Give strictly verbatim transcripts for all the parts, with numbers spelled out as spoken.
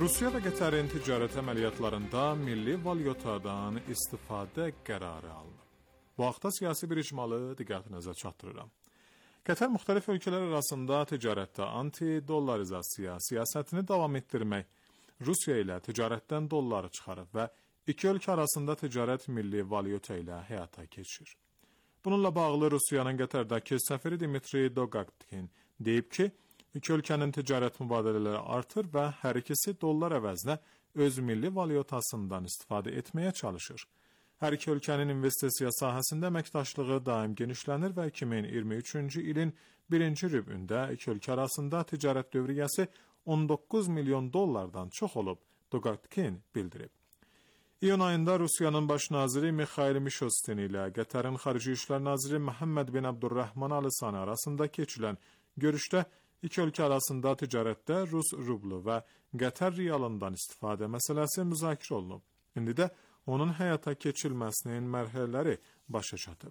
Rusiya və Qətərin ticarət əməliyyatlarında milli valyutadan istifadə qərarı alınıb. Bu haqda siyasi bir icmalı diqqətinizə çatdırıram. Qətər müxtəlif ölkələr arasında ticarətdə anti-dollarizasiya siyasətini davam etdirmək, Rusiya ilə ticarətdən dolları çıxarıb və iki ölkə arasında ticarət milli valyuta ilə həyata keçir. Bununla bağlı Rusiyanın Qətərdəki səfiri Dmitri Dogaktin deyib ki, iki ölkənin ticarət mübadilələri artır və hər ikisi dollar əvəzinə öz milli valyutasından istifadə etməyə çalışır. Hər iki ölkənin investisiya sahəsində əməkdaşlığı daim genişlənir və iki min iyirmi üçüncü ilin birinci rübündə iki ölkə arasında ticarət dövriyyəsi on doqquz milyon dollardan çox olub, Dogaktin bildirib. İyun ayında Rusiyanın baş naziri Mikhail Mishustin ilə Qətərin Xarici İşlər naziri Məhəmməd bin Abdurrahman Alisani arasında keçilən görüşdə İki ölkə arasında ticarətdə Rus rublu və Qətər riyalından istifadə məsələsi müzakirə olunub. İndi də onun həyata keçirilməsinin mərhələləri başa çatıb.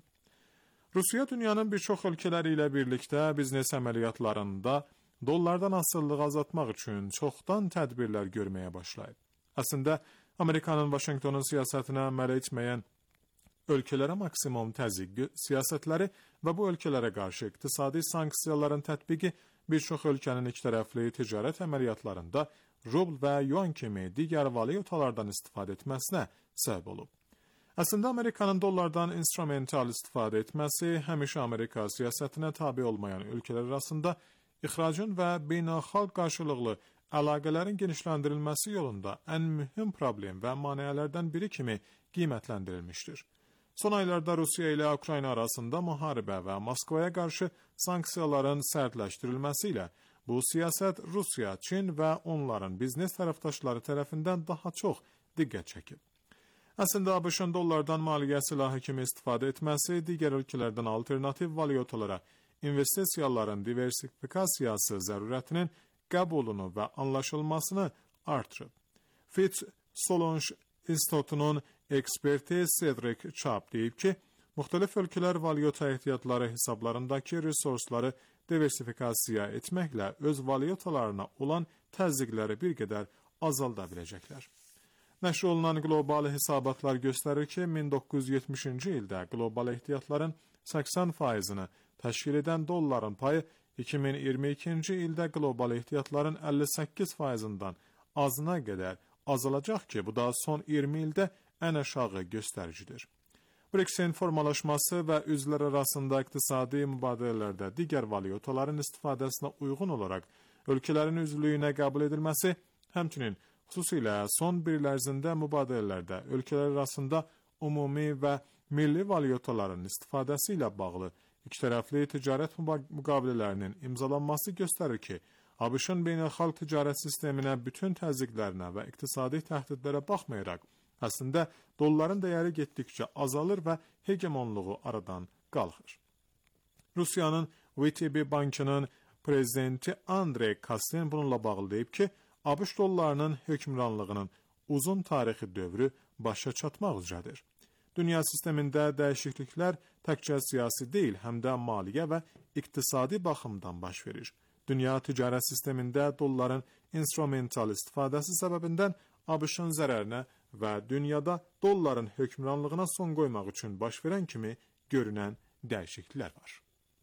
Rusiya dünyanın bir çox ölkələri ilə birlikdə biznes əməliyyatlarında dollardan asılılığı azaltmaq üçün çoxdan tədbirlər görməyə başlayıb. Əslində, Amerikanın Vaşinqtonun siyasətinə əməl etməyən ölkələrə maksimum təzyiq siyasətləri və bu ölkələrə qarşı iqtisadi sanksiyaların tətbiqi bir çox ölkənin ikitərəfli ticarət əməliyyatlarında rubl və yuan kimi digər valyutalardan istifadə etməsinə səbəb olub. Əslində, Amerikanın dollardan instrumental istifadə etməsi həmişə Amerika siyasətinə tabi olmayan ölkələr arasında ixracın və beynəlxalq qarşılıqlı əlaqələrin genişləndirilməsi yolunda ən mühüm problem və maneələrdən biri kimi qiymətləndirilmişdir. Son aylarda Rusiya ilə Ukrayna arasında müharibə və Moskvaya qarşı sanksiyaların sərtləşdirilməsi ilə bu siyasət Rusiya, Çin və onların biznes tərəfdaşları tərəfindən daha çox diqqət çəkib. Əslində, ABŞ-ın dollardan maliyyə silahı kimi istifadə etməsi digər ölkələrdən alternativ valyutalara investisiyaların diversifikasiyası zərurətinin qəbulunu və anlaşılmasını artırıb. Fitch Solange İnstitutunun eksperti Cedric Chap deyib ki, müxtəlif ölkələr valyuta ehtiyatları hesablarındakı resursları diversifikasiya etməklə öz valyutalarına olan təzyiqləri bir qədər azalda biləcəklər. Nəşr olunan qlobal hesabatlar göstərir ki, min doqquz yüz yetmişinci ildə qlobal ehtiyatların səksən faizini təşkil edən dolların payı iki min iyirmi ikinci ildə qlobal ehtiyatların əlli səkkiz faizindən azına qədər azalacaq ki, bu da son iyirmi ildə ən aşağı göstəricidir. BRICS-in formalaşması və üzvlər arasında iqtisadi mübadilələrdə digər valyutaların istifadəsinə uyğun olaraq ölkələrin üzvlüyünə qəbul edilməsi, həmçinin xüsusilə son bir il ərzində mübadilələrdə ölkələr arasında ümumi və milli valyutaların istifadəsi ilə bağlı ikitərəfli ticarət müqavilələrinin imzalanması göstərir ki, ABŞ-ın beynəlxalq ticarət sisteminə bütün təzyiqlərinə və iqtisadi təhdidlərə baxmayaraq, əslində dolların dəyəri getdikcə azalır və hegemonluğu aradan qalxır. Rusiyanın V T B bankının prezidenti Andrey Kastin bununla bağlı deyib ki, ABŞ dollarının hökmranlığının uzun tarixi dövrü başa çatmaq üzrədir. Dünya sistemində dəyişikliklər təkcə siyasi deyil, həm də maliyyə və iqtisadi baxımdan baş verir. Dünya ticarət sistemində dolların instrumental istifadəsi səbəbindən ABŞ-ın zərərinə və dünyada dolların hökmranlığına son qoymaq üçün baş verən kimi görünən dəyişikliklər var.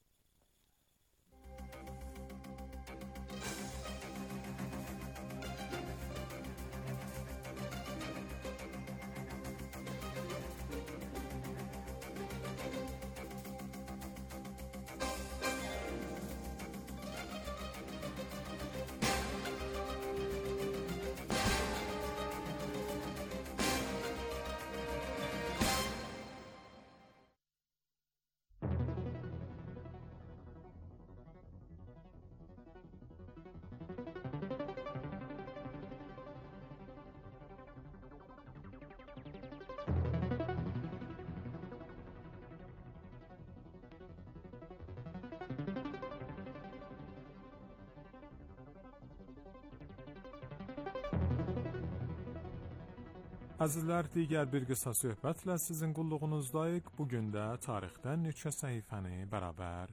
Əzizlər, digər bir qısa söhbətlə sizin qulluğunuzdayıq. Bugün də tarixdən neçə səhifəni bərabər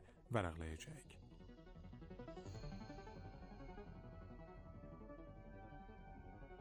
vərəqləyəcəyik.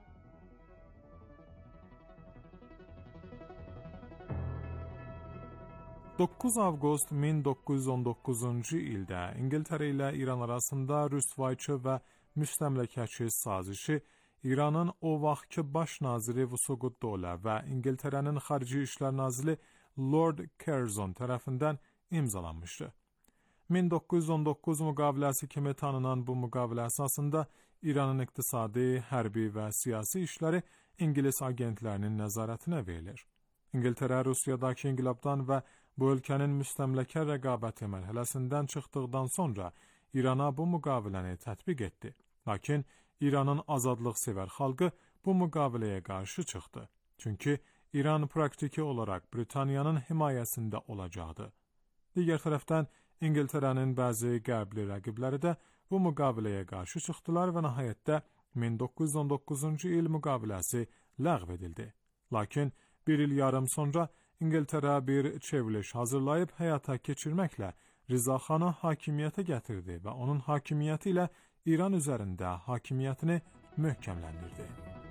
doqquz avqust min doqquz yüz on doqquzuncu ildə İngiltərə ilə İran arasında rüsvayçı və müstəmləkəçi sazişi İranın o vaxtki baş naziri Vusuguddola və İngiltərənin xarici İşlər naziri Lord Curzon tərəfindən imzalanmışdı. min doqquz yüz on doqquz müqaviləsi kimi tanınan bu müqavilə əsasında İranın iqtisadi, hərbi və siyasi işləri İngilis agentlərinin nəzarətinə verilir. İngiltərə Rusiyadakı inqilabdan və bu ölkənin müstəmləkə rəqabəti mərhələsindən çıxdıqdan sonra İrana bu müqaviləni tətbiq etdi. Lakin İranın azadlıqsevər xalqı bu müqaviləyə qarşı çıxdı. Çünki İran praktiki olaraq Britaniyanın himayəsində olacaqdı. Digər tərəfdən İngiltərənin bəzi qərbli rəqibləri də bu müqaviləyə qarşı çıxdılar və nəhayətdə min doqquz yüz on doqquzuncu il müqaviləsi ləğv edildi. Lakin bir il yarım sonra İngiltərə bir çevriliş hazırlayıb həyata keçirməklə Rza Xanı hakimiyyətə gətirdi və onun hakimiyyəti ilə İran üzərində hakimiyyətini möhkəmləndirdi.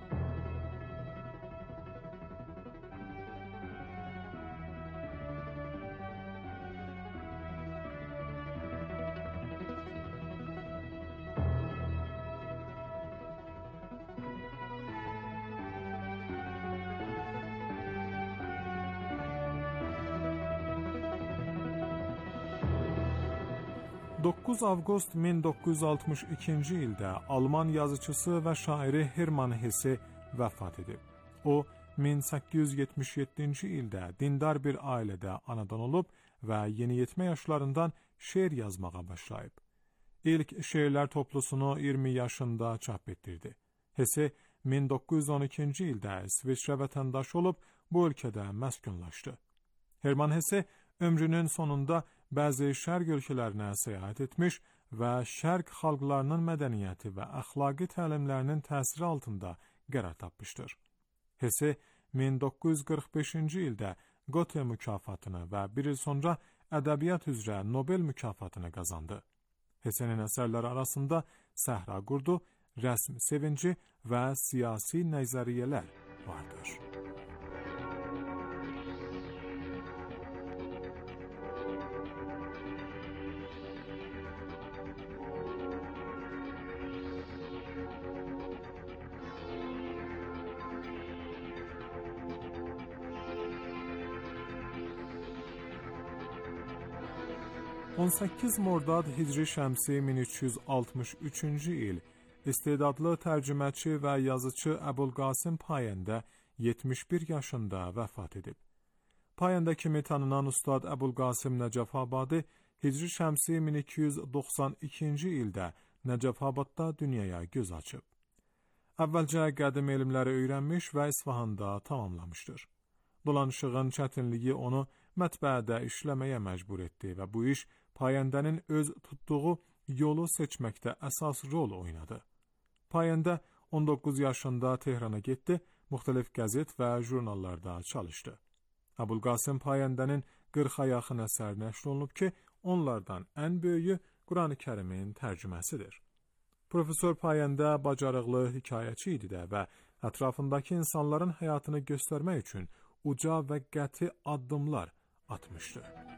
doqquz avqust min doqquz yüz altmış ikinci ildə Alman yazıçısı və şairi Hermann Hesse vəfat edib. O, min səkkiz yüz yetmiş yeddinci ildə dindar bir ailədə anadan olub və yeniyetmə yaşlarından şeir yazmağa başlayıb. İlk şeirlər toplusunu iyirmi yaşında çap etdirdi. Hesse min doqquz yüz on ikinci ildə İsveçrə vətəndaşı olub bu ölkədə məskunlaşdı. Hermann Hesse ömrünün sonunda bəzi şərq ölkələrinə səyahət etmiş və şərq xalqlarının mədəniyyəti və əxlaqi təlimlərinin təsiri altında qərar tapmışdır. Hesse min doqquz yüz qırx beşinci ildə Goethe mükafatını və bir il sonra ədəbiyyat üzrə Nobel mükafatını qazandı. Hessenin əsərləri arasında Səhra qurdu, Rəsm sevinci və siyasi nəzəriyyələr vardır. on səkkiz Mordad Hicri Şəmsi min üç yüz altmış üçüncü il istedadlı tərcüməçi və yazıcı Əbulqasım Payəndə yetmiş bir yaşında vəfat edib. Payəndə kimi tanınan ustad Əbulqasım Nəcəfabadi Hicri Şəmsi min iki yüz doxsan ikinci ildə Nəcəfabadda dünyaya göz açıb. Əvvəlcə qədim elmləri öyrənmiş və İsfahanda tamamlamışdır. Dolanışığın çətinliyi onu mətbəədə işləməyə məcbur etdi və bu iş Payəndənin öz tutduğu yolu seçməkdə əsas rol oynadı. Payəndə on doqquz yaşında Tehrana getdi, müxtəlif qəzet və jurnallarda çalışdı. Əbulqasım Payəndənin qırxa yaxın əsər nəşr olunub ki, onlardan ən böyüyü Quran-ı Kərimin tərcüməsidir. Profesor Payəndə bacarıqlı hekayəçi idi də və ətrafındakı insanların həyatını göstərmək üçün uca və qəti addımlar atmışdı.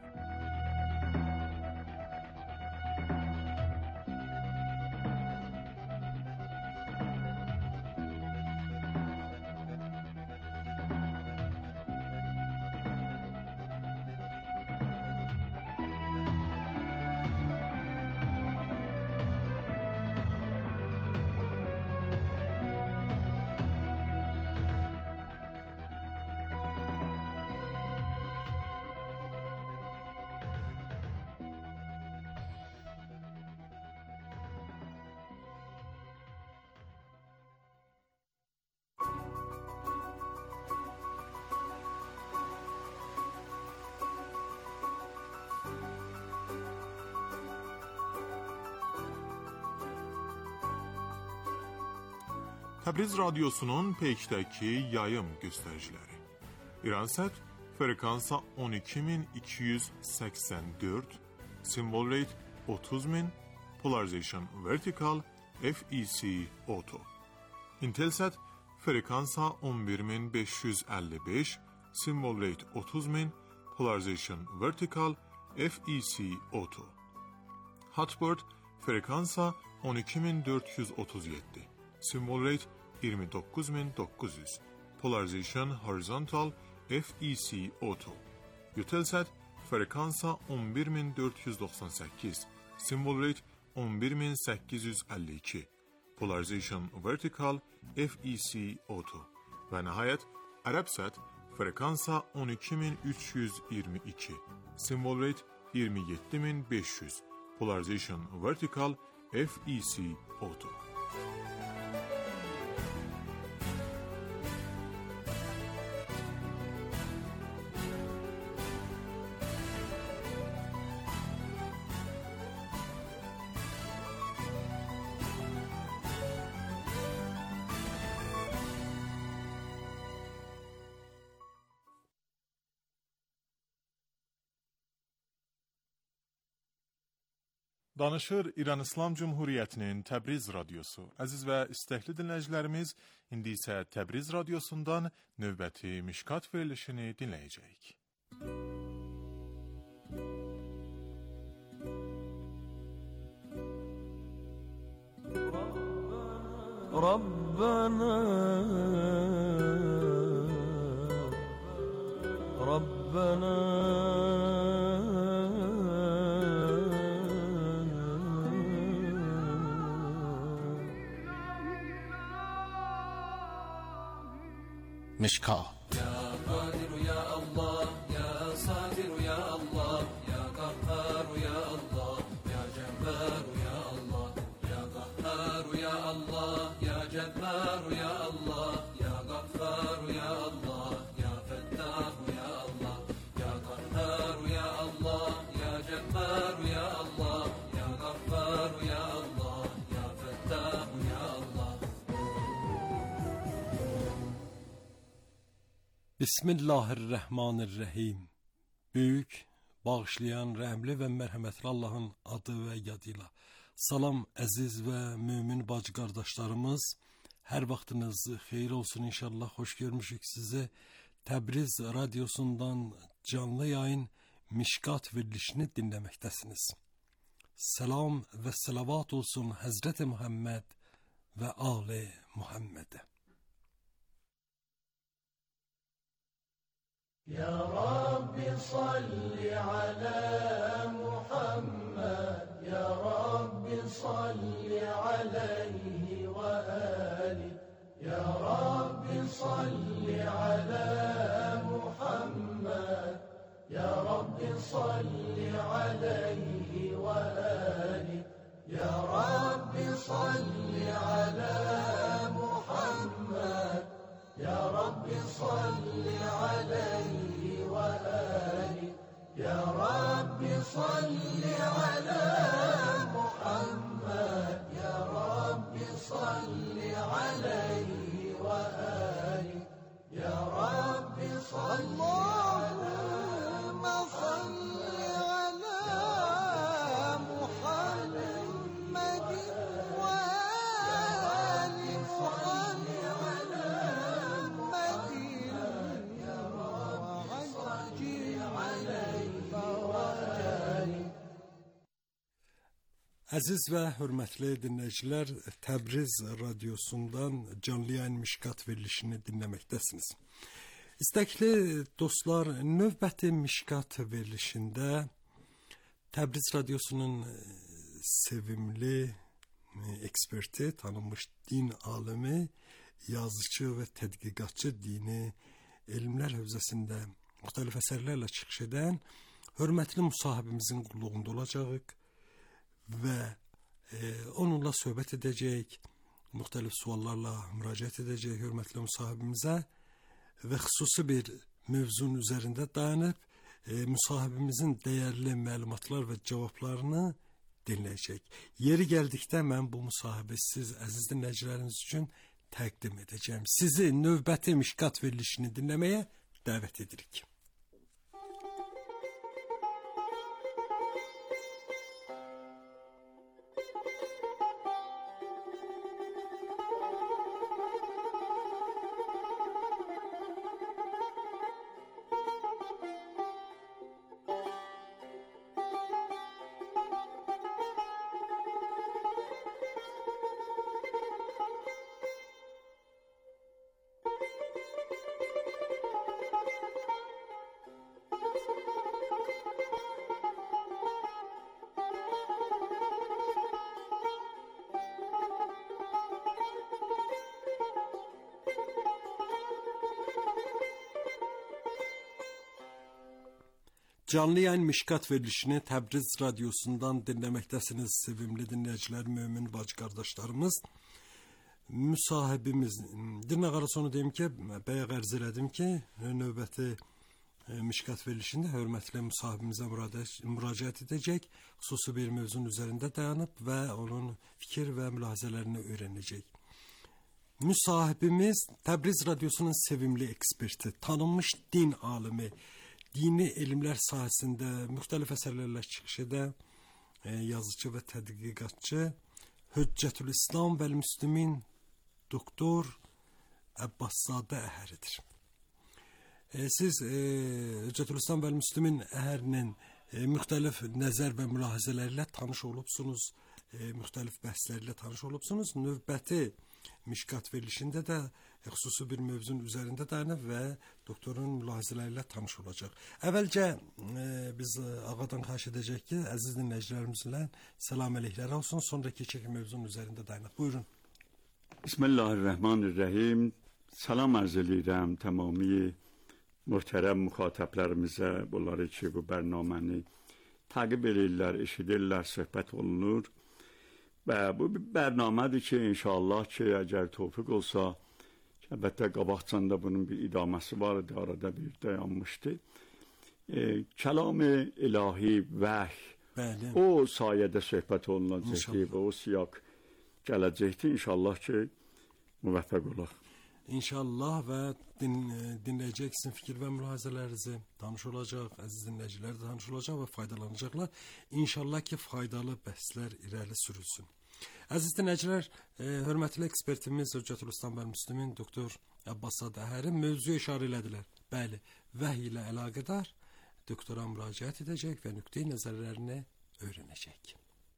Təbriz Radyosu'nun Peyk'təki yayım göstəriciləri. İransət frekansa on iki min iki yüz səksən dörd, symbol rate otuz min, polarization vertical, F E C auto. Intelsat frekansa on bir min beş yüz əlli beş, symbol rate otuz min, Polarization Vertical F E C Auto. Hotboard frekansa on iki min dörd yüz otuz yeddi. Symbol rate iyirmi dokuz min dokuz yüz. Polarization Horizontal F E C Auto. Eutelsat frekansa on bir min dörd yüz doxsan səkkiz. Symbol rate on bir min səkkiz yüz əlli iki. Polarization Vertical F E C Auto. Və nəhayət Arabsat frekansa on iki min üç yüz iyirmi iki. Symbol rate iyirmi yeddi min beş yüz. Polarization Vertical F E C Auto. Danışır İran İslam Cumhuriyyətinin Təbriz radiosu. Əziz və istəkli dinləyicilərimiz, indi isə Təbriz radiosundan növbəti Mişkat verilişini dinləyəcəyik. Rabbana Rabbana مشکات يا قادر يا الله يا صابر يا الله يا قهار يا الله يا جبار يا الله يا قهار يا الله يا جبار يا الله يا غفار يا الله يا فتاح يا الله يا قهار يا الله يا جبار يا الله يا غفار يا الله يا فتاح يا الله. Bismillahirrahmanirrahim. Büyük, bağışlayan, rəhmli və mərhəmətli Allahın adı və yadıyla. Salam əziz və mümin bacı qardaşlarımız. Hər vaxtınız xeyir olsun inşallah. Xoş görmüşük sizi. Təbriz radiosundan canlı yayın Mişkat verilişini dinləməkdəsiniz. Salam və salavat olsun Həzrəti Muhammed və Ali Muhammedə. يا رب صل على محمد يا رب صل عليه وآله يا رب صل على محمد يا رب صل عليه وآله يا رب صل على محمد يا رب صل عليه وآله يا رب صل على محمد يا رب صل عليه وآله يا رب صل اللهم صل على محمد وآل محمد Əziz və hörmətli dinləyicilər, Təbriz radiosundan canlı yayın Mişkat verilişini dinləməkdəsiniz. İstəkli dostlar, növbəti Mişkat verilişində Təbriz radiosunun sevimli eksperti, tanınmış din alimi, yazıcı və tədqiqatçı dini elmlər hövzəsində müxtəlif əsərlərlə çıxış edən hörmətli müsahibimizin qulluğunda olacağıq və e, onunla söhbət edəcəyik, müxtəlif suallarla müraciət edəcəyik hörmətli müsahibimizə və xüsusi bir mövzunun üzərində dayanıb e, müsahibimizin dəyərli məlumatlar və cavablarını dinləyəcək. Yeri gəldikdə mən bu müsahibi siz əziz dinləyicilərimiz üçün təqdim edəcəm. Sizi növbəti Mişkat verilişini dinləməyə dəvət edirik. Canlı yayın Mişkat verilişini Təbriz radyosundan dinləməkdəsiniz sevimli dinləyicilər, mömin bacı qardaşlarımız. Müsahibimiz, dinləğ arası onu deyim ki, bəyə qərz elədim ki, növbəti e, Mişkat verilişində hörmətli müsahibimizə müraciət edəcək, xüsusi bir mövzunun üzərində dayanıb və onun fikir və mülahizələrini öyrənəcək. Müsahibimiz Təbriz radyosunun sevimli eksperti, tanınmış din alimi, dini elmlər sahəsində müxtəlif əsərlərlə çıxış edən e, yazıcı və tədqiqatçı Hüccətülislam və Müslümin doktor Əbbaszadə Əhəridir. E, siz e, Hüccətülislam və Müslümin Əhərinin e, müxtəlif nəzər və mülahizələrlə tanış olubsunuz, e, müxtəlif bəhslərlə tanış olubsunuz. Növbəti Mişkat verilişində də xüsusi bir mövzunun üzərində dayanıb və doktorun mülahizələrlə tanış olacaq. Əvvəlcə e, biz ağadan xahiş edəcək ki, əziz dinləyicilərimizlə salam əleyhlər olsun, sonra keçək mövzunun üzərində dayanaq. Buyurun. Bismillahirrahmanirrahim. Salam arz edirəm tamamiy möhtərəm müxatəblərimizə, bunları ki, bu bərnaməni təqib edirlər, eşidirlər, söhbət olunur. Və bu bir bərnamədir ki, inşallah ki, əgər tövfiq olsa, əlbəttə qabaqcanda bunun bir idaməsi var idi, arada bir dayanmışdı. E, Kəlam-ı ilahi vəhy, Bəli. o sayədə söhbət olunacaqdır və o siyaq gələcəkdir. İnşallah ki, müvəffəq olaq. İnşallah və din, dinləyəcək sizin fikir və mülahizələrinizi tanış olacaq, əziz dinləyicilər də tanış olacaq və faydalanacaqlar. İnşallah ki, faydalı bəhslər irəli sürülsün. Əziz dinləyicilər, e, hörmətli ekspertimiz Hüccətülislam və Müslümin doktor Əbbaszadə Əhəri mövzuya işarə elədilər. Bəli, vəhy ilə əlaqədar doktora müraciət edəcək və nöqteyi nəzərlərini öyrənəcək.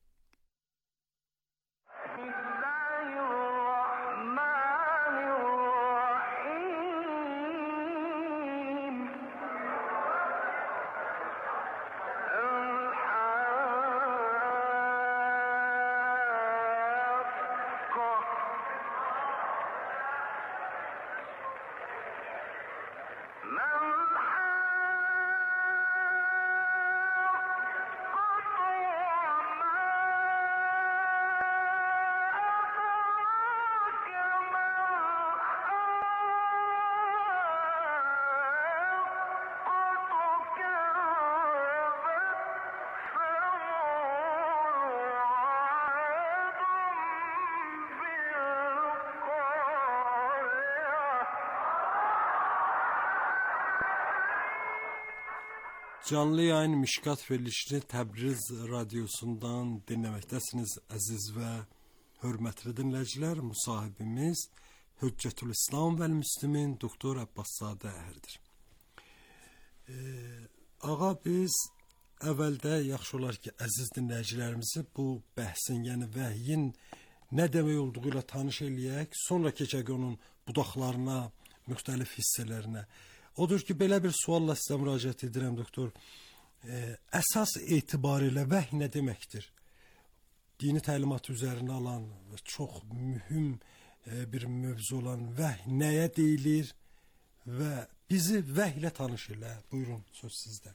Canlı yayın Mişkat verilişini Təbriz radyosundan dinləməkdəsiniz əziz və hörmətli dinləyicilər. Müsahibimiz Hüccətülislam və Müslümin doktor Əbbaszadə Əhəridir. Ee, ağa, biz əvvəldə yaxşı olar ki, əziz dinləyicilərimizi bu bəhsin, yəni vəhyin nə demək olduğu ilə tanış eləyək, sonra keçək onun budaqlarına, müxtəlif hissələrinə. Odur ki, belə bir sualla sizə müraciət edirəm, doktor. E, əsas etibarilə vəhy nə deməkdir? Dini təlimat üzərinə alan və çox mühüm e, bir mövzu olan vəhy nəyə deyilir və bizi vəhlə tanış elə. Buyurun, söz sizdə.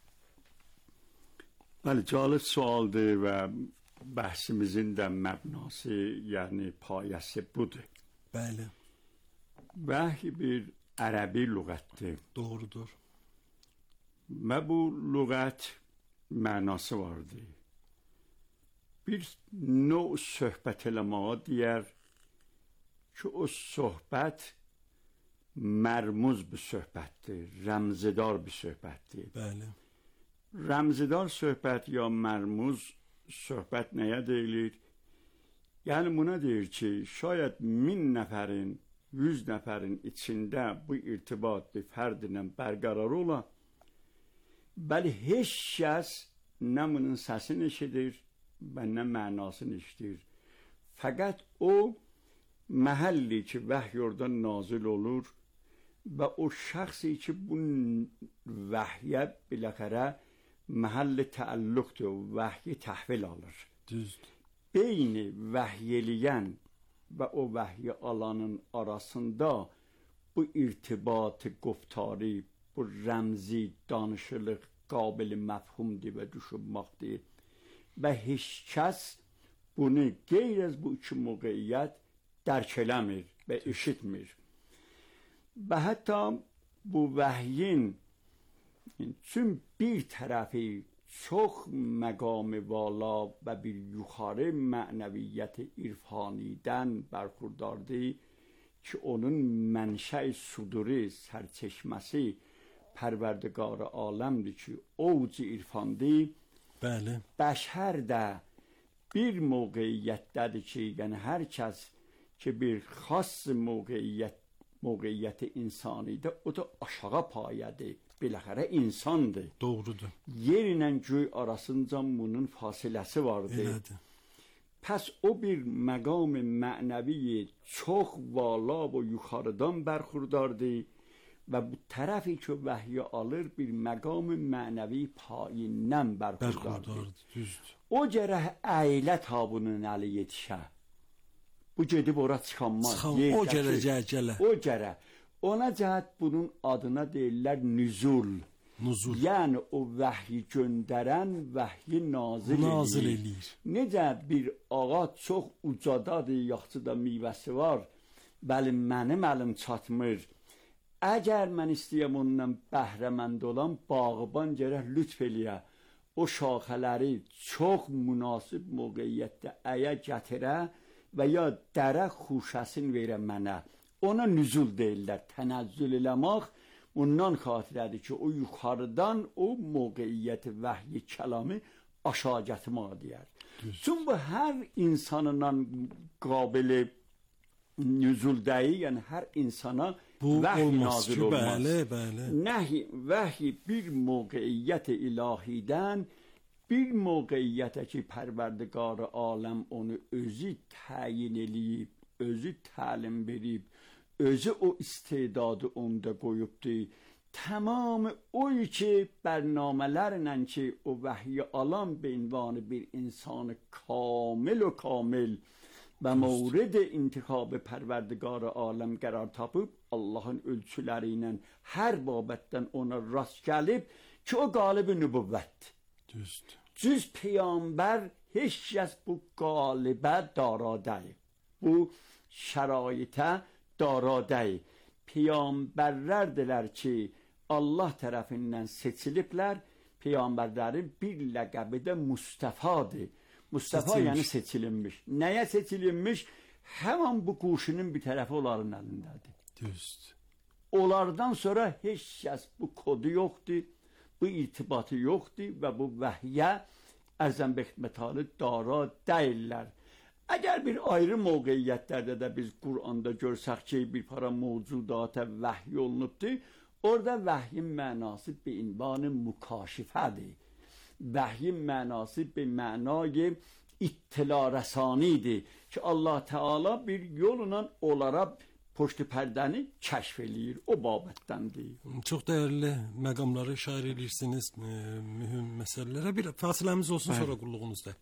Bəli, cəlib sualdır və bəhsimizin də məbnası, yəni payəsi budur. Bəli. Vəhy bir ərəbi lüğətdir. Doğrudur. Və bu lüğət mənası vardır. Bir növ söhbət eləməyə deyər ki, o söhbət mərmuz bir söhbətdir, rəmzidar bir söhbətdir. Bəli. Rəmzidar söhbət ya mərmuz söhbət nəyə deyilir? Yəni buna deyir ki, şayət min nəfərin, yüz nəfərin içində bu irtibat bir fərdlə bərqərar ola, bəli, heç kəs nə bunun səsini eşidir və nə mənasını eşidir. Fəqət o məhəlli ki, vəhy oradan nazil olur və o şəxsi ki, bu vəhyə biləxərə məhəlli təəlluqdur, vəhyi təhvil alır. Düzdür. Beyni vəhy eləyən və o vəhyi alanın arasında bu irtibat, guftari, bu rəmzi danışılıq, قابل مفهumdur və düşünməkdir. Və heç kəs bunu qeyr az bu iki موقعیت درک eləmir və eşitmir. Və hətta bu vəhyin چون bir tərəfi çox məqam-ı vala və bir yuxarı mənəviyyət irfanidən bərxurdardır ki, onun mənşəy suduri, sərçeşməsi pərvərdigar aləmdir ki, ovc irfandır. Bəli. Bəşər də bir موقعیتدədir ki, yəni hər kəs ki, bir xas موقعیت موقعیت insanidir, o da aşağı payədir. Biləxərə insandır. Doğrudur. Yer ilə göy arasınca bunun fasiləsi vardır. Elədir. Pəs o bir məqam mənəvi çox vala və yuxarıdan bərxurdardır və bu tərəfi ki vəhy alır bir məqam mənəvi payindən bərxurdardır. Bərxurdardır, düzdür. O gərək əylə tabunun əli yetişə. Bu gedib ora çıxanmaz. Çıxan, o gələcək gələ. O gərək. Ona cəhət bunun adına deyirlər nüzul. Nuzul. Yəni o vəhyi göndərən vəhyi nazil, nazil eləyir. eləyir. Necə bir ağac çox ucadadır, yaxçıda meyvəsi var. Bəli, mənim əlim çatmır. Əgər mən istəyəm ondan bəhrəmənd olan bağban gərək lütf eləyə. O şaxələri çox münasib موقعیتdə əyə gətirə və ya dərə xuşəsin verə mənə. Ona nüzul deyirlər, tənəzzül eləmək. Ondan xatirədir ki, o yuxarıdan o موقعیت vəhyi kəlamı aşağı gətirmək deyər. Çünki bu hər insanın qabili nüzul deyil, yəni hər insana bu vəhy olmaz nazil ki, olmaz. bəli, bəli. Nəhi, vəhy bir موقعیت ilahidən bir موقعیتə ki, pərverdigar aləm onu özü təyin eləyib, özü təlim verib, özü o istedadı onda qoyubdur. Tamam o ki bərnamələrlə ki o vəhyi alan be ünvanı bir insanı kamil و kamil və mورد intikhab pərverdigar aləm qərar tapıb Allahın ölçüləri ilə hər babətdən ona rast gəlib ki o qalib-i nübüvvət. Düzdür. Cüz peyamber heç kəs bu qalibə dara deyil. Bu şəraitə dara deyil. Peyamberlərdirlər ki Allah tərəfindən seçiliblər. Peyamberlərin bir ləqəbi də Mustafadır. Mustafa Seçilmiş. yəni seçilinmiş. Nəyə seçilinmiş? Həman bu quşunun bir tərəfi onların əlindədir. Düzdür. Onlardan sonra heç kəs bu kodu yoxdur. Bu irtibatı yoxdur və bu vəhyə ərzən bextmətalı dara deyirlər. Əgər bir ayrı موقعیتlərdə də biz Quranda görsək ki, bir para mövcudata vəhy olunubdur, orada vəhyin mənası be ünvanı mükaşifədir. Vəhyin mənası be mənayı ittila rəsanidir ki, Allah Teala bir yolla onlara poştu pərdəni kəşf eləyir, o babətdəndir. Çox dəyərli məqamları şair edirsiniz, e, mühüm məsələlərə. Bir fasiləmiz olsun, Bəli. sonra qulluğunuzda.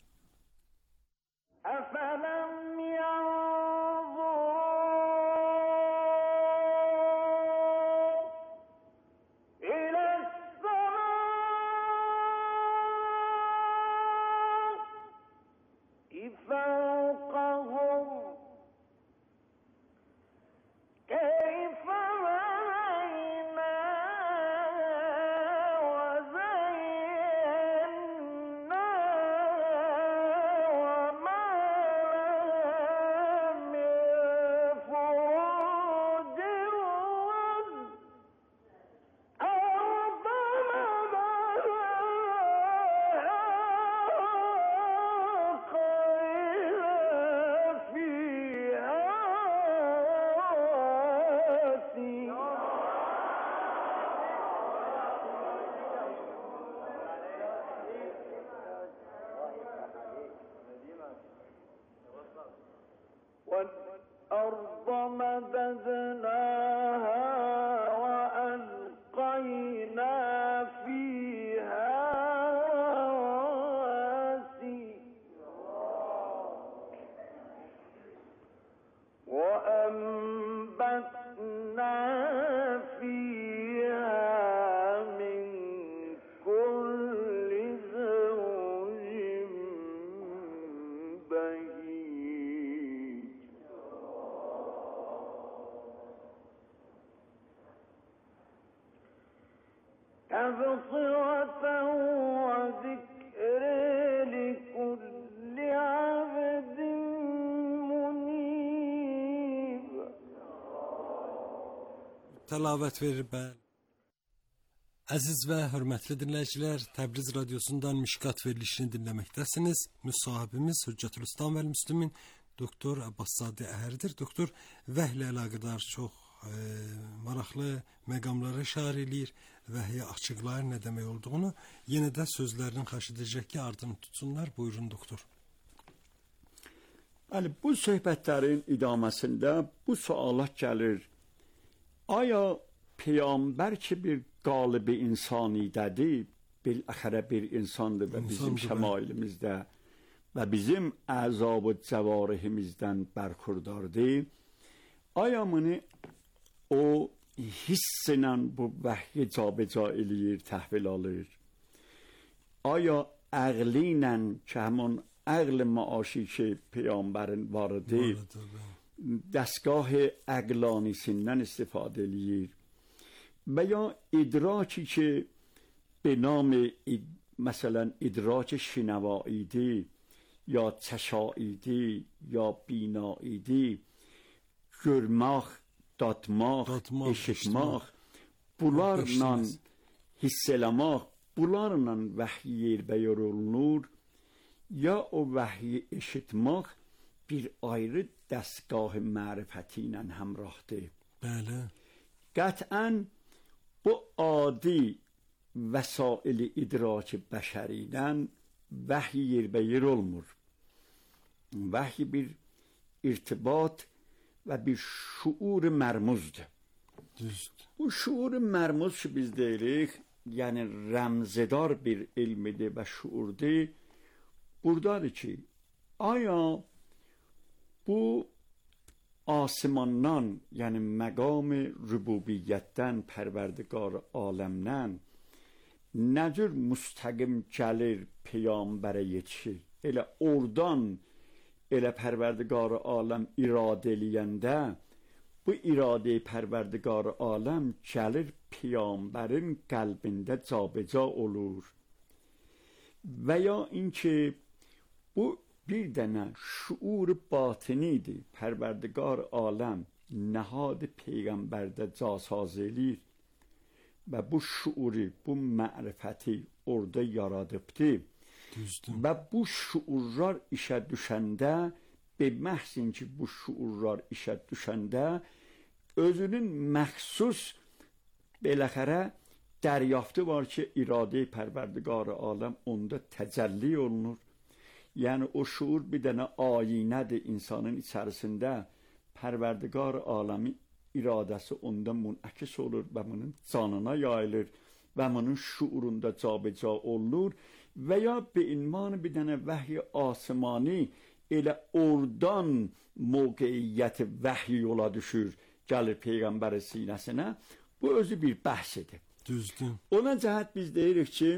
تبصرة وذكر لكل عبد منيب. Təlavət verir bəl. Əziz və hörmətli dinləyicilər, Təbriz radiosundan Mişkat verilişini dinləməkdəsiniz. Müsahibimiz Hüccətülislam və Müslümin Doktor Abbaszadə Əhərdir. Doktor vəhlə əlaqədar çox e, maraqlı məqamlara işarə eləyir, vəhyə açıqlayır nə demək olduğunu. Yenə də sözlərinin xahiş edəcək ki, ardını tutsunlar. Buyurun doktor. Bəli, bu söhbətlərin idaməsində bu sualat gəlir. Aya Peyğəmbər ki bir qalibi insanidədir, biləxərə bir insandır və bizim şəmailimizdə və bizim əzab və cəvarihimizdən bərxurdardır. Aya mını o hissinə bu vəhyi cabeca eləyir, təhvil alır. Aya əqli ilə ki həmin əql maişi ki Peyğəmbərin varıdır, dəstgah əqlanisindən istifadə eləyir. Və ya idraki ki به نام مثلا ادراک شنواییدی یا چشاییدی یا بیناییدی görmək, dadmaq, eşitmək, bunlarla hiss eləmək, bunlarla vəhy yerbəyə yorulunur, ya o vəhyi eşitmək bir ayrı dəstgah mərifəti ilə həmrahdır. Bəli. Qətən bu adi vəsaili idrak bəşəridən vəhy yerbəyə yer olmur. Vəhy bir irtibat və bir şuur mərmuzdur. Düzdür. Bu şuur mərmuz ki biz deyirik, yəni rəmzedar bir ilmidir və şuurdur. Buradadır ki, aya bu asimandan, yəni məqam-ı rübubiyyətdən, pərverdigar aləmdən nə cür müstəqim gəlir Peyğəmbərə yetişir. Elə oradan elə pərverdigar aləm iradə eləyəndə bu iradə pərverdigar aləm gəlir Peyğəmbərin qəlbində cabeca olur. Və ya inki bu bir dənə şuur batinidir. Pərverdigar aləm nəhad Peyğəmbərdə casaz eləyir və bu şuuru, bu mərifəti orada yaradıbdır. Düzdür. Və bu şuurlar işə düşəndə, bilməksin ki, bu şuurlar işə düşəndə özünün məxsus beləxərə dəryaftı var ki, iradə pərverdigar aləm onda təcəlli olunur. Yəni o şuur bir dənə ayinədir insanın içərisində. Pərverdigar aləmi iradəsi onda münəkis olur və bunun canına yayılır və bunun şuurunda cabeca olunur və ya bir inman bir dənə vəhy asimani elə oradan mövqeyiyyəti vəhy yola düşür, gəlir Peyğəmbər sinəsinə. Bu özü bir bəhsidir. Düzdür. Ona cəhət biz deyirik ki,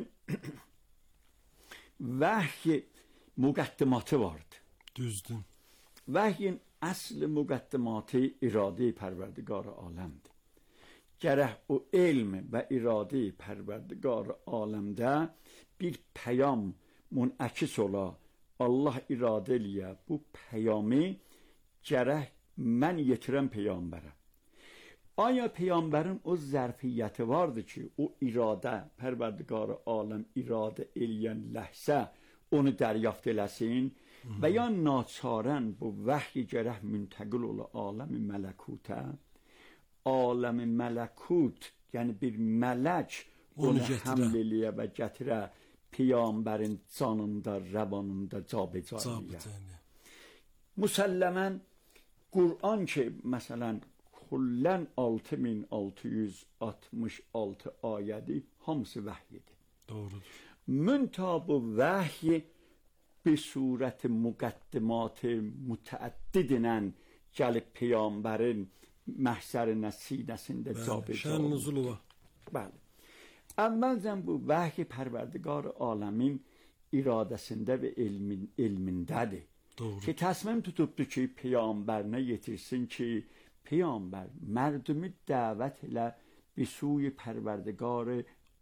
vəhy müqəddimatı vardır. Düzdür. Vəhyin əsli müqəddimatı iradə pərverdigar aləmdir. Gərək o elm və iradə pərverdigar aləmdə bir peyam münəkis ola, Allah iradə eləyə, bu peyamı gərək mən yetirəm Peyğəmbərə. Aya Peyğəmbərin o zərfiyyəti vardır ki, o iradə, pərverdigar aləm iradə eləyən ləhsə onu dəryaft eləsin və ya naçarən bu vəhy gərək müntəqil ola aləmi mələkutə. Aləmi mələkut, yəni bir mələk onu həml eləyə və gətirə Peyğəmbərin canında, rəvanında cabeca eləyə. Müsəlləmən Qur'an ki, məsələn, kullən altı min altı yüz altmış altı ayədi hamısı vəhyidir. Doğrudur. Münta bu vəhy bir surəti müqəddimatı mütəəddidinə gəlib Peyğəmbərin məhsərinə, sinəsində cabeca şən nüzulu var. Bəli. Əvvəlcən bu vəhy pərverdigar aləmin iradəsində və elmin, elmindədir. Doğru. Ki təsmim tutubdur ki, Peyğəmbərinə yetirsin ki, Peyğəmbər mərdumi dəvət ilə bir suyu pərverdigar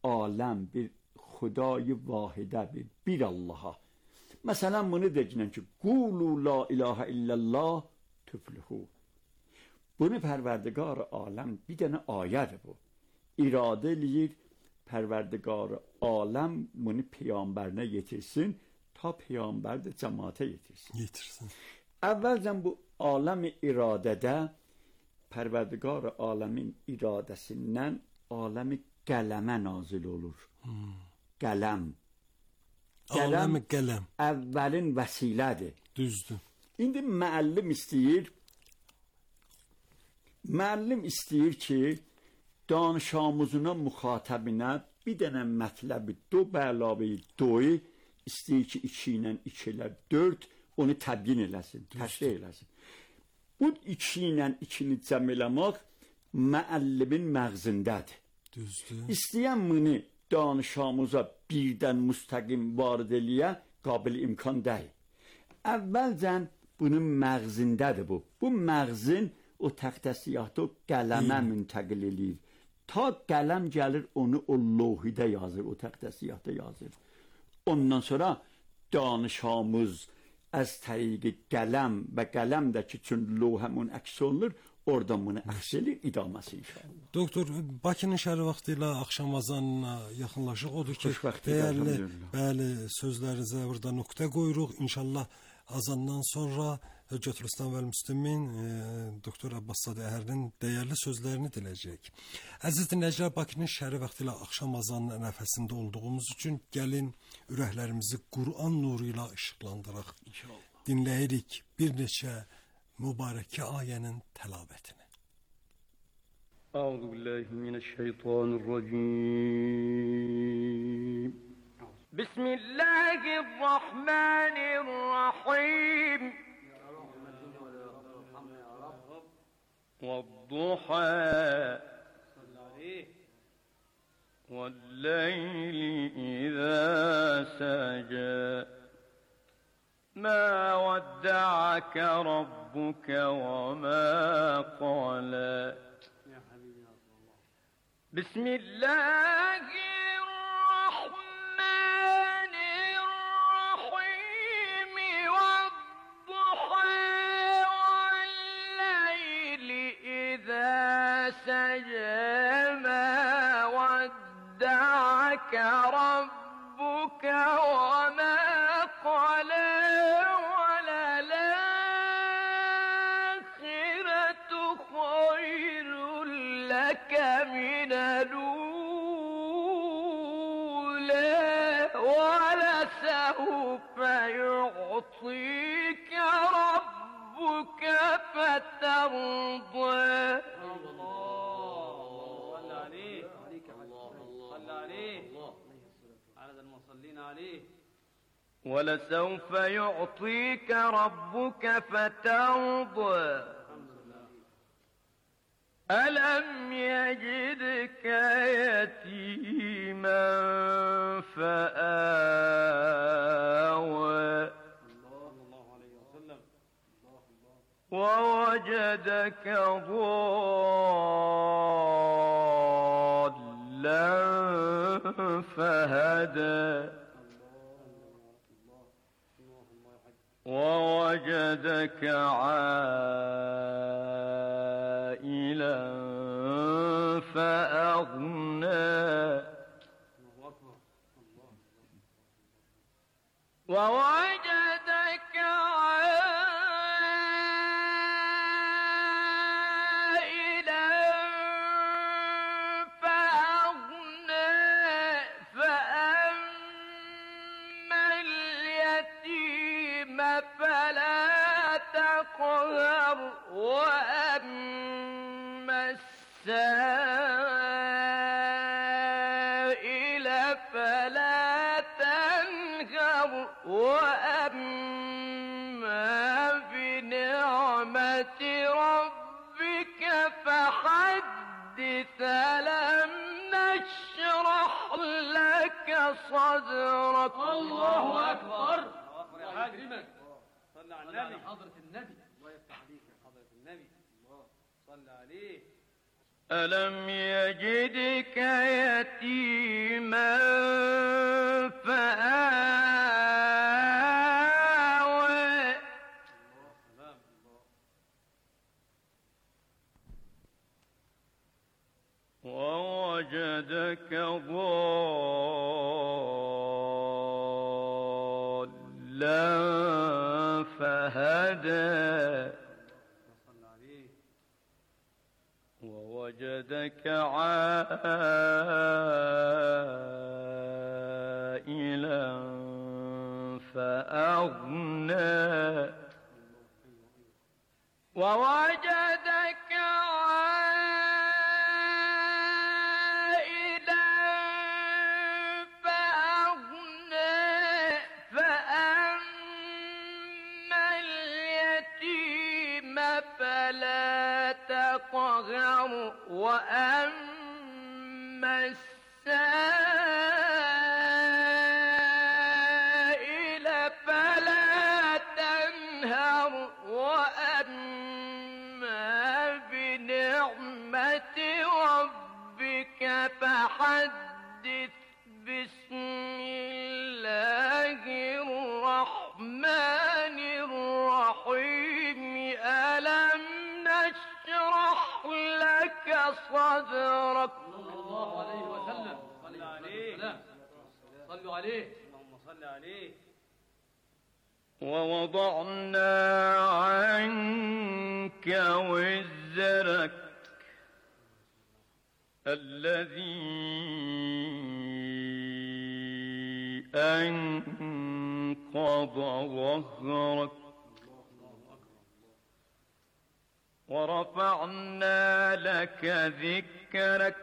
aləm, bir xudayı vahidə, bir, bir Allaha. Məsələn, bunu deyirəm ki, qulu la ilahə illallah tüflühü. Bunu Pərverdigar aləm bir dənə ayədir bu. İradə eləyir, Pərverdigar aləm bunu Peyğəmbərinə yetirsin, ta Peyğəmbər də cəmaata yetirsin. Yetirsin. Əvvəlcən bu aləm-i iradədə Pərverdigar aləmin iradəsindən aləm-i qələmə nazil olur. Hmm. Qələm. Aləm-i qələm. Əvvəlin vəsilədir. Düzdür. İndi müəllim istəyir, müəllim istəyir ki, danışamızına, müxatabinə bir dənə mətləbi do bəlavi doyu istəyir ki, iki ilə ikilər dörd onu təbyin eləsin, təşrih eləsin. Bu iki ilə ikini cəm eləmək müəllimin məğzindədir. Düzdür. İstəyən bunu danışamıza birdən müstəqim varid eləyə qabil imkan deyil. Əvvəlcən bunun məğzindədir bu. Bu məğzin o təxtə siyahda qələmə müntəqil eləyir. Ta qələm gəlir onu o lohidə yazır, o təxtə siyahda yazır. Ondan sonra danışamız az təriqi qələm və qələmdəki üçün lohəmun əks olunur, oradan bunu əks edir, idaməsi inşallah. Doktor, Bakının şəhəri vaxtı ilə axşam azanına yaxınlaşıq. Odur ki, dəyərli, bəli, sözlərinizə burada nöqtə qoyuruq. İnşallah azandan sonra Hüccətül-İslam və Müslimin e, Doktor Abbaszadə Əhərinin dəyərli sözlərini diləcəyik. Əziz dinləyicilər, Bakının şəhəri vaxtı ilə axşam azanının ərəfəsində olduğumuz üçün gəlin ürəklərimizi Quran nuru ilə işıqlandıraq. Dinləyirik bir neçə mübarəkə ayənin təlavətini. Euzubillahimineşşeytanirracim. Bismillahirrahmanirrahim. والضحى والليل إذا سجى ما ودعك ربك وما قلى بسم الله الرحمن الرحيم والضحى والليل إذا سجى ما ودعك ربك وما قلى وللآخرة خير لك من الأولى ولسوف يعطيك ربك فترضى. ولسوف يعطيك ربك فترضى. ألم يجدك يتيما فآوى ووجدك ضالا فهدى ووجدك عائلا فأغنى ووجدك عائلا فأغنى فأما اليتيم فلا تقهر وأما السائل فلا تنهر وأما بنعمة ربك فحدث ألم نشرح لك صدرك. الله أكبر. صلى على النبي. حضرة النبي. الله يفتح عليك حضرة النبي. الله صلى عليه. ألم يجدك يتيما فآوى ووجدك ضالا فهدى ووجدك عائلا فأغنى ووجدك عائلا فأغنى فأما اليتيم فلا تقهر وأما السائل فلا تنهر وأما بنعمة ربك فحدث بسم الله الرحمن الرحيم ألم نشرح لك صدرك صلى الله عليه وسلم صلى عليه صلوا عليه اللهم صل عليه ووضعنا عنك وزرك الذي أنقض ظهرك ورفعنا لك ذكرك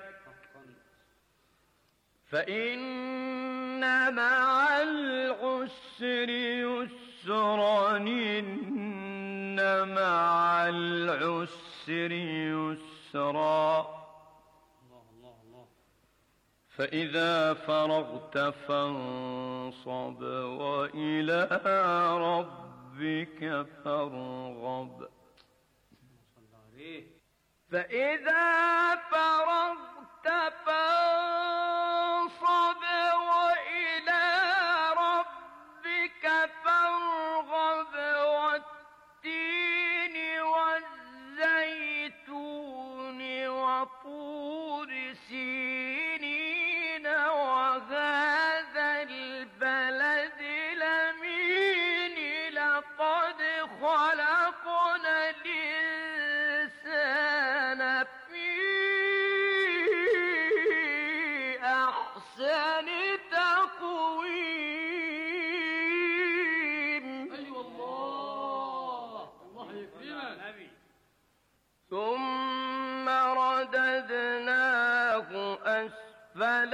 فإن مع العسر يسرا إن مع العسر يسرا فإذا فرغت فانصب وإلى ربك فارغب فإذا فرغت فانصب وإلى ربك فارغب والتين والزيتون وطور سينين وهذا البلد الأمين لقد خلقنا الإنسان في أحسن تقويم. أيوة الله الله يكرمك. ثم رددناه أسفل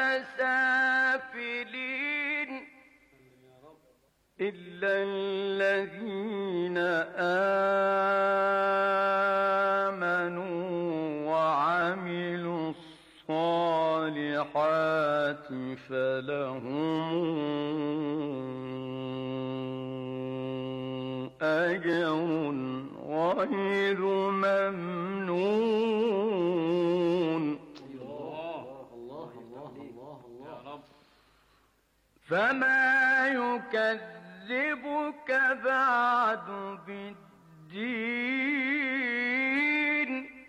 سافلين إلا الذين آمنوا وعملوا الصالحات فلهم أجر غير ممنون. فما يكذبك بعد بالدين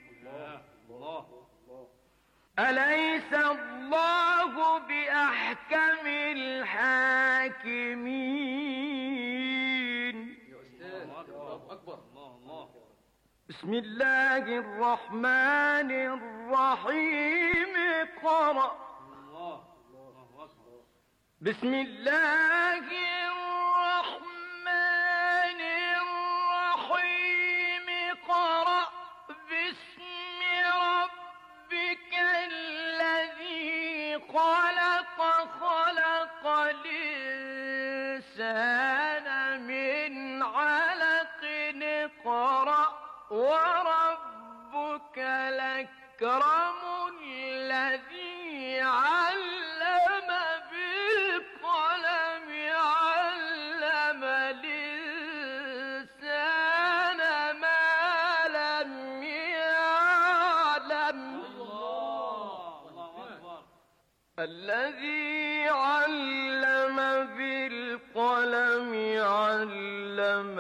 أليس الله بأحكم الحاكمين. بسم الله الرحمن الرحيم قرأ بسم الله الرحمن الرحيم قرأ باسم ربك الذي خلق خلق الإنسان من علق اقرأ وربك الأكرم الذي علم بالقلم علم الإنسان ما لم يعلم. الذي علم بالقلم علم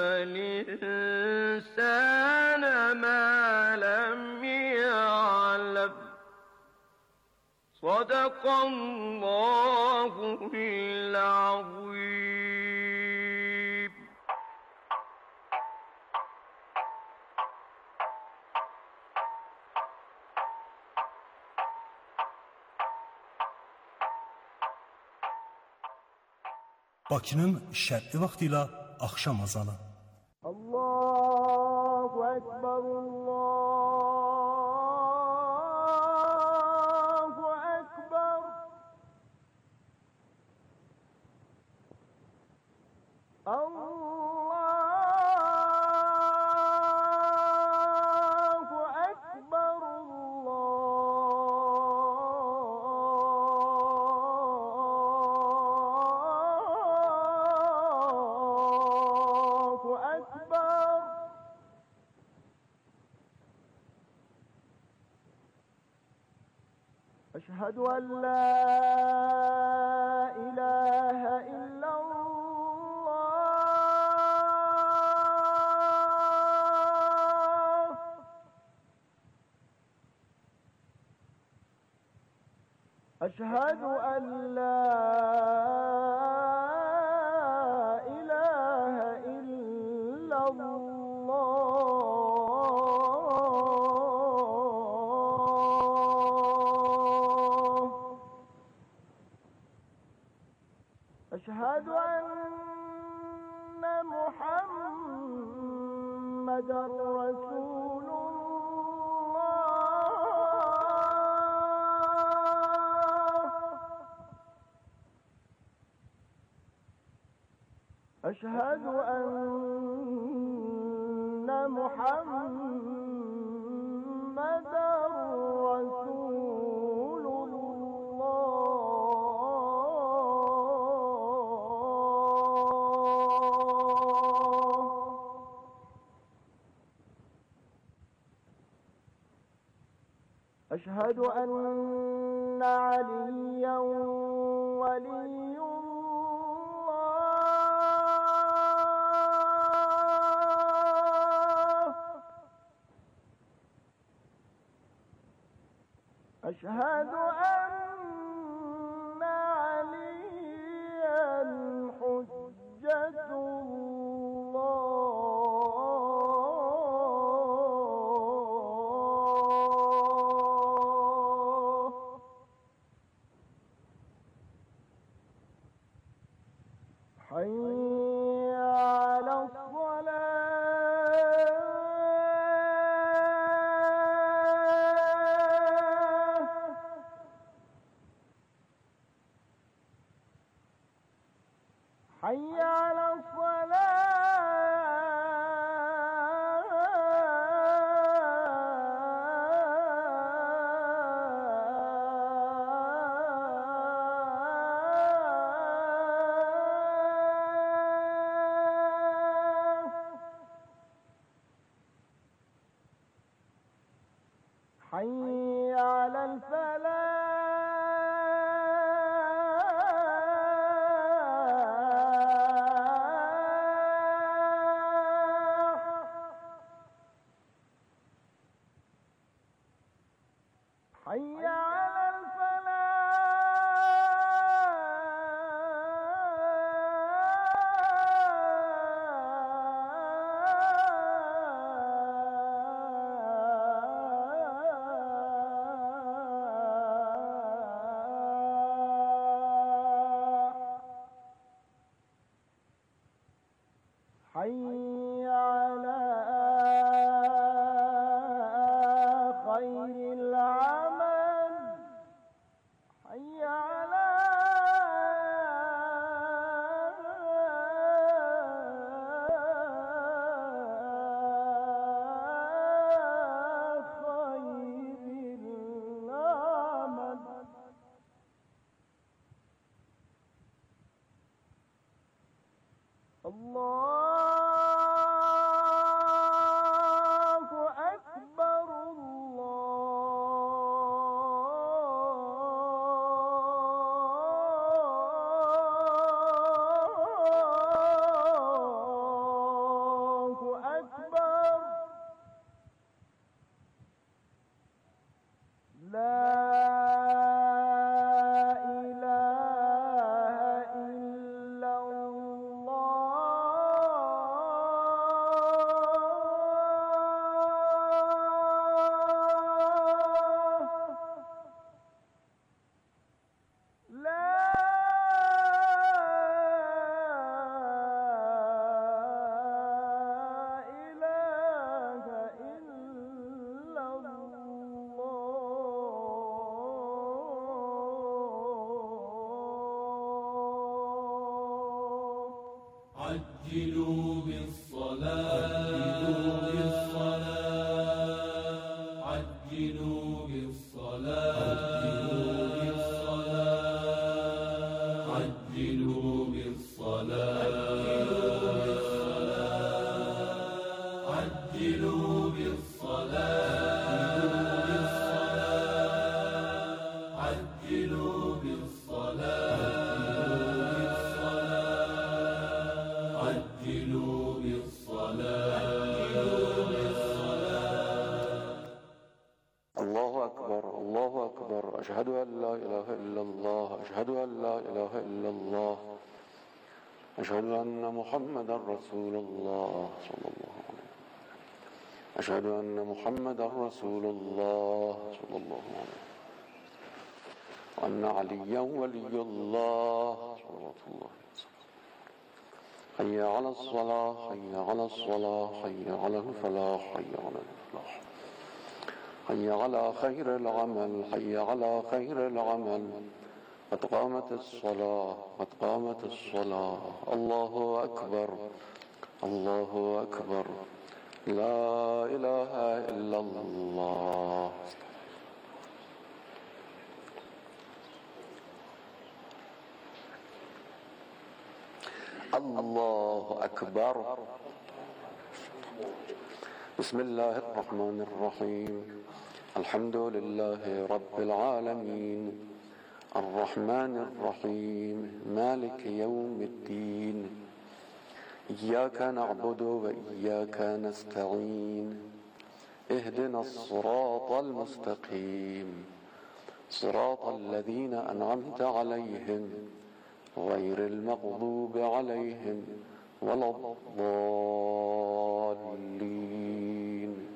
الإنسان ما لم يعلم صدق الله العظيم. Bakının şərqi vaxtı ilə axşam azanı. Allahu Ekber, Allahu Ekber. Allahu Ekber, Allahu Ekber. أشهد أن لا إله إلا الله. أشهد أن لا إله إلا الله. أشهد أن محمدا رسول الله. أشهد أن محمدا رسول الله. أشهد أن عليا ولي الله. أشهد أن عليا حجة الله. حي على الصلاة. حي على الصلاة. حي على الفلاح. حي على الفلاح. حي على خير العمل. حي على خير العمل. الله أشهد أن لا إله إلا الله أشهد أن لا إله إلا الله أشهد أن محمدا رسول الله صلى الله عليه وسلم أشهد أن محمدا رسول الله صلى الله عليه وسلم وأن عليا ولي الله صلوات الله وسلم حي على الصلاة حي على الصلاة حي على الفلاح حي على الفلاح حي على خير العمل حي على خير العمل قد قامت الصلاة قد قامت الصلاة الله أكبر الله أكبر لا إله إلا الله. الله أكبر. بسم الله الرحمن الرحيم الحمد لله رب العالمين الرحمن الرحيم مالك يوم الدين إياك نعبد وإياك نستعين اهدنا الصراط المستقيم صراط الذين أنعمت عليهم غير المغضوب عليهم ولا الضالين.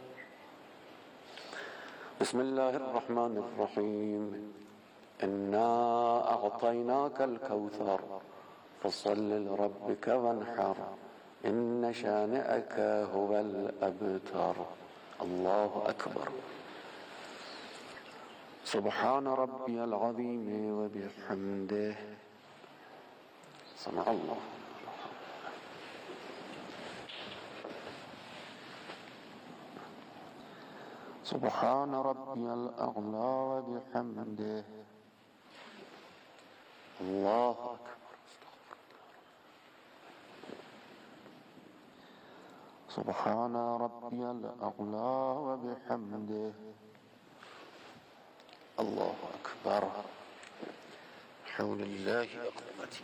بسم الله الرحمن الرحيم إنا أعطيناك الكوثر فصل لربك وانحر إن شانئك هو الأبتر. الله أكبر. سبحان ربي العظيم وبحمده. سمع الله. سبحان ربي الأعلى وبحمده. الله أكبر. سبحان ربي الأعلى وبحمده. الله أكبر. حول الله قوتي.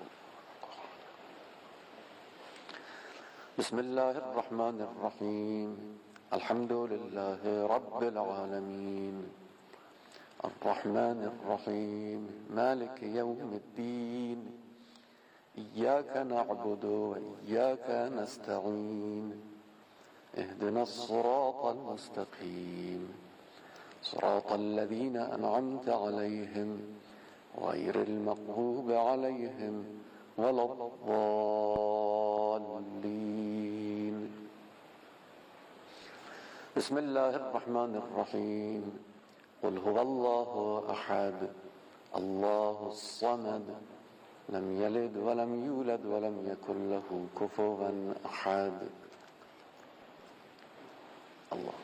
بسم الله الرحمن الرحيم الحمد لله رب العالمين الرحمن الرحيم مالك يوم الدين إياك نعبد وإياك نستعين اهدنا الصراط المستقيم صراط الذين أنعمت عليهم غير المغضوب عليهم ولا الضالين. بسم الله الرحمن الرحيم قل هو الله أحد الله الصمد لم يلد ولم يولد ولم يكن له كفوا أحد. الله.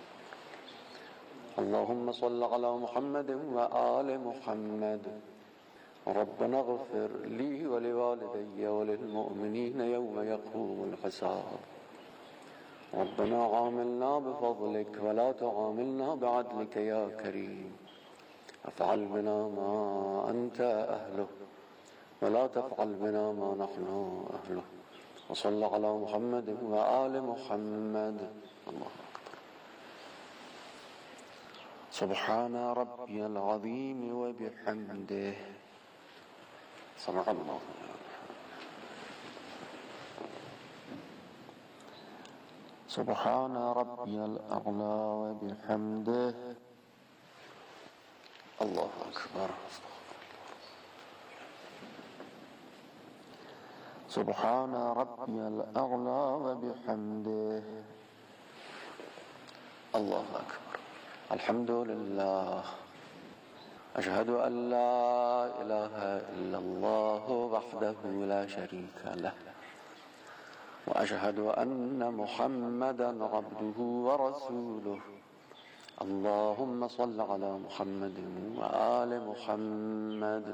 اللهم صل على محمد وآل محمد. ربنا اغفر لي ولوالدي وللمؤمنين يوم يقوم الحساب. ربنا عاملنا بفضلك ولا تعاملنا بعدلك يا كريم. افعل بنا ما أنت أهله ولا تفعل بنا ما نحن أهله. وصل على محمد وآل محمد. الله أكبر. سبحان ربي العظيم وبحمده. سمع الله. سبحان ربي الأعلى وبحمده. الله أكبر. سبحان ربي الأعلى وبحمده. الله أكبر. الحمد لله. أشهد أن لا إله إلا الله وحده لا شريك له وأشهد أن محمدا عبده ورسوله اللهم صل على محمد وآل محمد.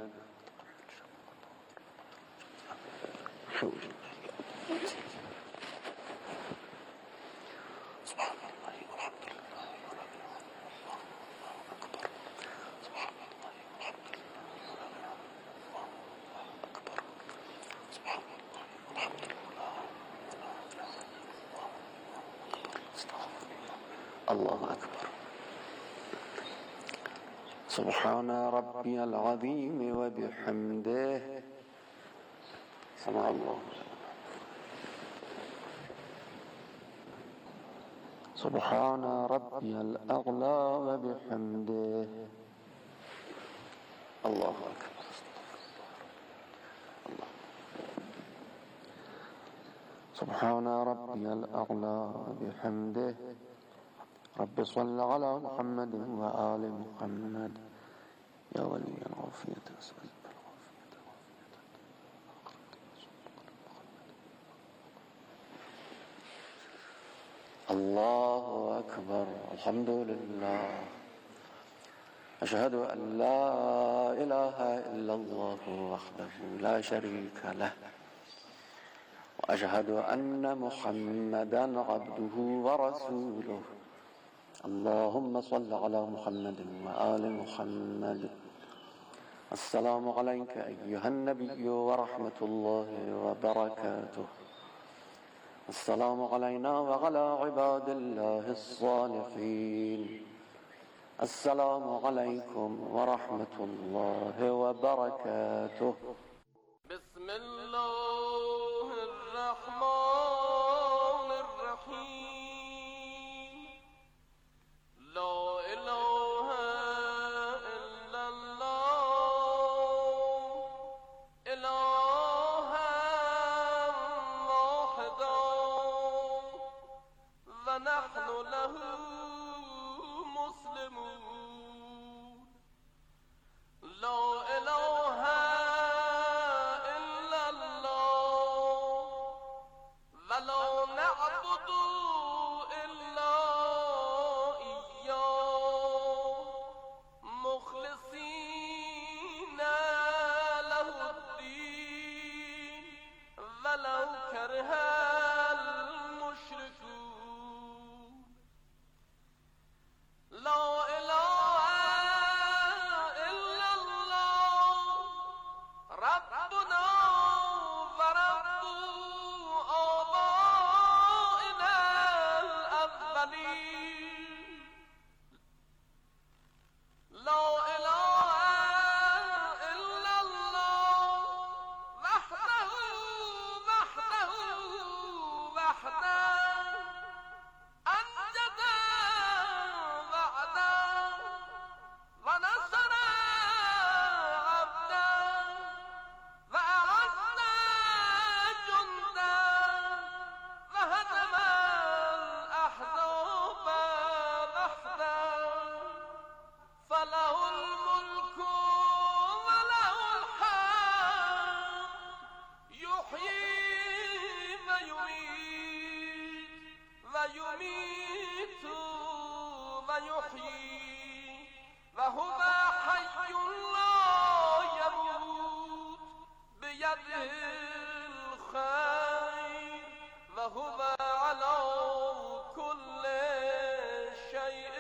الله أكبر. سبحان ربي العظيم وبحمده. سمع الله. سبحان ربي الأعلى وبحمده. الله أكبر. الله. سبحان ربي الأعلى وبحمده. رب صل على محمد وآل محمد. يا ولي العافية أسألك الله أكبر. الحمد لله. أشهد أن لا إله إلا الله وحده لا شريك له وأشهد أن محمدا عبده ورسوله اللهم صل على محمد وآل محمد. السلام عليك أيها النبي ورحمة الله وبركاته. السلام علينا وعلى عباد الله الصالحين. السلام عليكم ورحمة الله وبركاته. بسم الله الرحمن الرحيم. لا إله إلا الله إلها واحدا ونحن له مسلمون. لا إله إلا الله ولا نعبد إلا إياه مخلصين له الدين ولو كره المشركون. لا إله إلا الله ربنا ورب آبائنا الأولين. لا إله إلا الله وحده وحده وحده أنجد وعده ونصر عبده وأعز جنده وهدم الأحزاب وحده. فله الملك وله الحمد يحيي ويميت ويميت ويحيي وهو حي لا يموت بيده الخير وهو على كل شيء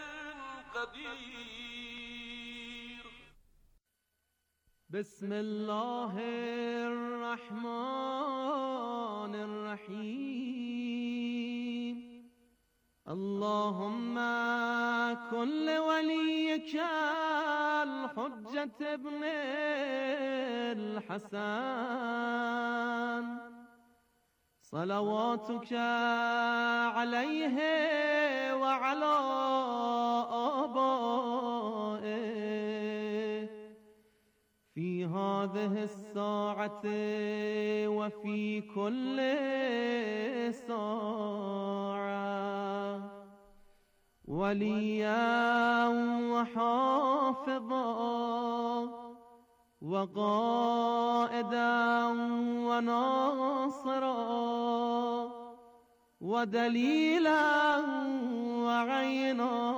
قدير. بسم الله الرحمن الرحيم. اللهم كن لوليك الحجة ابن الحسن صلواتك عليه وعلى آبائه في هذه الساعة وفي كل ساعة وليا وحافظا وقائدا وناصرا ودليلا وعينا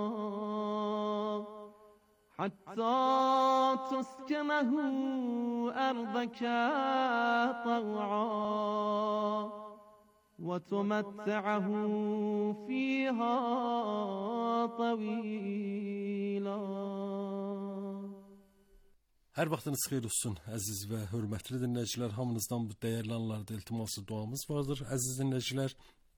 حتى تسكنه أرضك طوعا وتمتعه فيها طويلا. Hər vaxtınız xeyir olsun, əziz və hörmətli dinləyicilər. Hamınızdan bu dəyərli anlarda iltiması duamız vardır. Əziz dinləyicilər,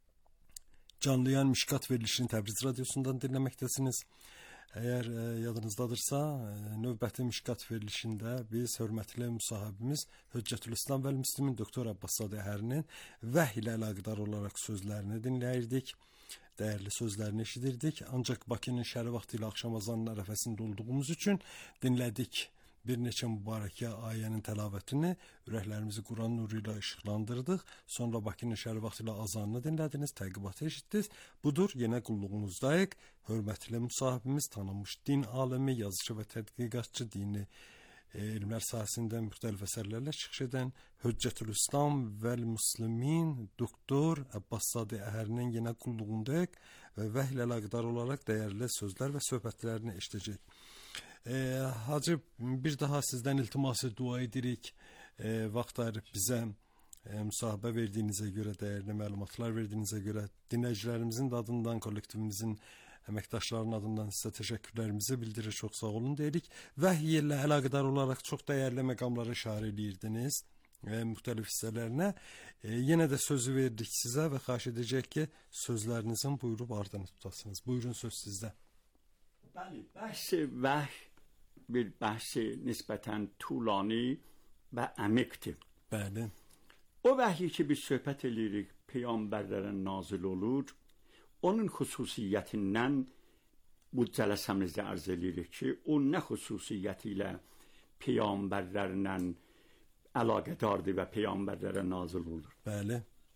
canlı yayın Mişkat verilişini Təbriz radiosundan dinləməkdəsiniz. Əgər e, yadınızdadırsa, e, növbəti Mişkat verilişində biz hörmətli müsahibimiz Hüccətülislam və Müslimin doktor Abbaszadə Əhərinin vəhy ilə əlaqədar olaraq sözlərini dinləyirdik. Dəyərli sözlərini eşidirdik. Ancaq Bakının şəhəri vaxtı ilə axşam azanının ərəfəsində olduğumuz üçün dinlədik. Bir neçə mübarəkə ayənin təlavətini ürəklərimizi Quran nuru ilə işıqlandırdıq. Sonra Bakının şəhəri vaxtı ilə azanını dinlədiniz, təqibatı eşitdiniz. Budur, yenə qulluğumuzdayıq. Hörmətli müsahibimiz, tanınmış din alimi, yazıcı və tədqiqatçı, dini e, elmlər sahəsində müxtəlif əsərlərlə çıxış edən Hüccətülislam və Müslimin doktor Abbaszadə Əhərinin yenə qulluğundayıq və vəhy ilə əlaqədar olaraq dəyərli sözlər və söhbətlərini eşidəcəyik. E, Hacı, bir daha sizdən iltiması dua edirik. E, vaxt ayırıb bizə e, müsahibə verdiyinizə görə, dəyərli məlumatlar verdiyinizə görə dinləyicilərimizin adından, kollektivimizin əməkdaşlarının adından sizə təşəkkürlərimizi bildirir. Çox sağ olun deyirik. Vəhy ilə əlaqədar olaraq çox dəyərli məqamlara işarə edirdiniz e, müxtəlif hissələrinə. E, yenə də sözü verdik sizə və xahiş edəcək ki, sözlərinizin buyurub ardını tutasınız. Buyurun, söz sizdə. بله، بحث وحی bir بحث نسبتاً طولانی و عمیقdir. Bəli. O vəhyi ki biz söhbət edirik, peyğəmbərlərə nazil olur, onun xüsusiyyətindən bu cələsəmizdə arz edirik ki, o nə xüsusiyyəti ilə peyğəmbərlərlə əlaqədardır və peyğəmbərlərə nazil olur. Bəli.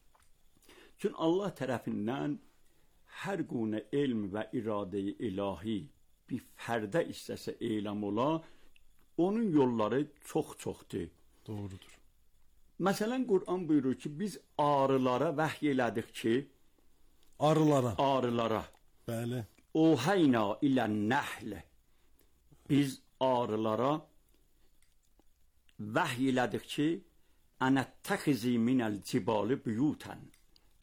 Çünki Allah tərəfindən hər qunə elm və iradə-i ilahi bir fərdə istəsə eyləm ola, onun yolları çox-çoxdur. Doğrudur. Məsələn, Qur'an buyurur ki, biz arılara vəhy elədik ki, Arılara. arılara, Bəli. Ohayna ilə nəhlə, biz arılara vəhy elədik ki, ənəttəxizi minəl cibalı büyutən,